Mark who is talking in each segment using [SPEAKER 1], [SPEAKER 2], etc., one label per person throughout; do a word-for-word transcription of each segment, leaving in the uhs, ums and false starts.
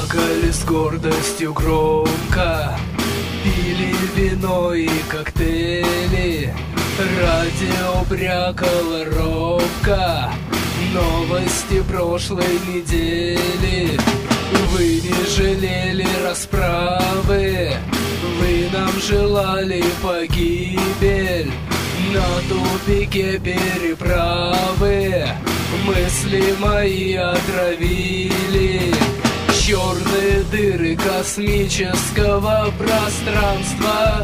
[SPEAKER 1] Плакали с гордостью громко, пили вино и коктейли. Радио брякало робко новости прошлой недели. Вы не жалели расправы, вы нам желали погибель. На тупике переправы мысли мои отравили. Черные дыры космического пространства.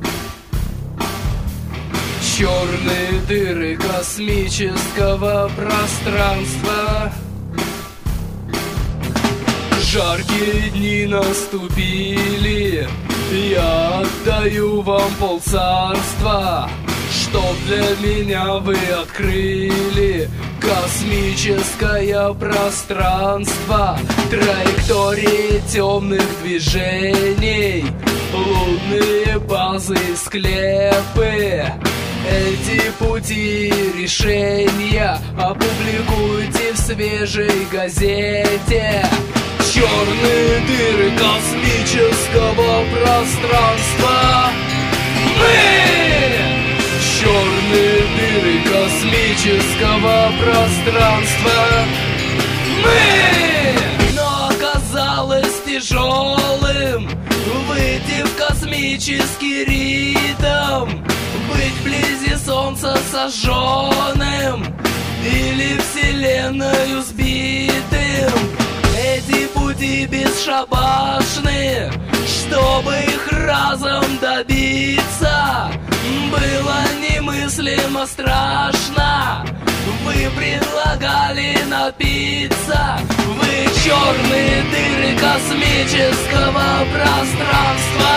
[SPEAKER 1] Черные дыры космического пространства. Жаркие дни наступили, я отдаю вам полцарства, чтоб для меня вы открыли космическое пространство. Траектории темных движений, лунные базы и склепы. Эти пути и решения опубликуйте в свежей газете. Черные дыры космического пространства. Мы! Черные дыры космического пространства. Мы! Но оказалось тяжелым выйти в космический ритм, быть вблизи Солнца сожженным или Вселенную сбитым. Эти пути бесшабашны, чтобы их разом добиться, было немыслимо страшно. Вы предлагали напиться, вы черные дыры космического пространства.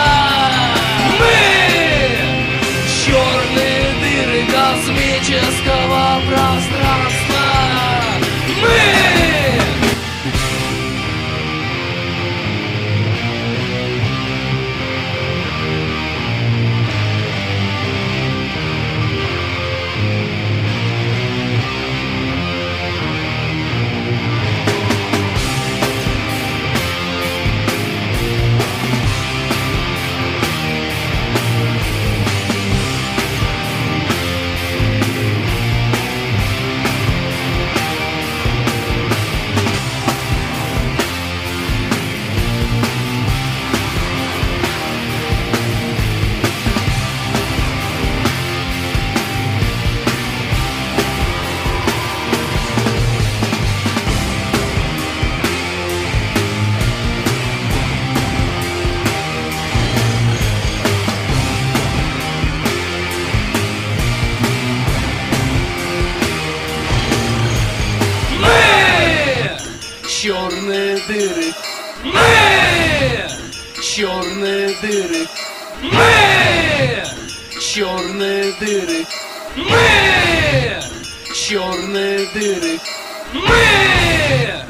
[SPEAKER 1] Мы черные дыры космического пространства. Мы черные дыры. Мы! Черные дыры. Мы! Черные дыры. Мы! Черные дыры. Мы!